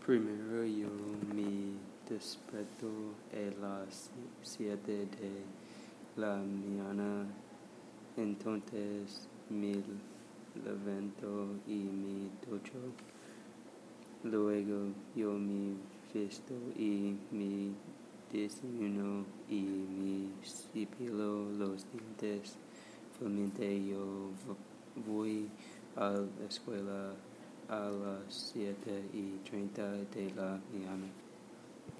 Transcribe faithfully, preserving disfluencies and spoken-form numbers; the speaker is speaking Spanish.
Primero yo me desperto a las siete de la mañana, entonces me levanto y me ducho. Luego yo me visto y me desayuno y me cepillo los dientes. Finalmente yo voy a la escuela a las siete y treinta de la mañana.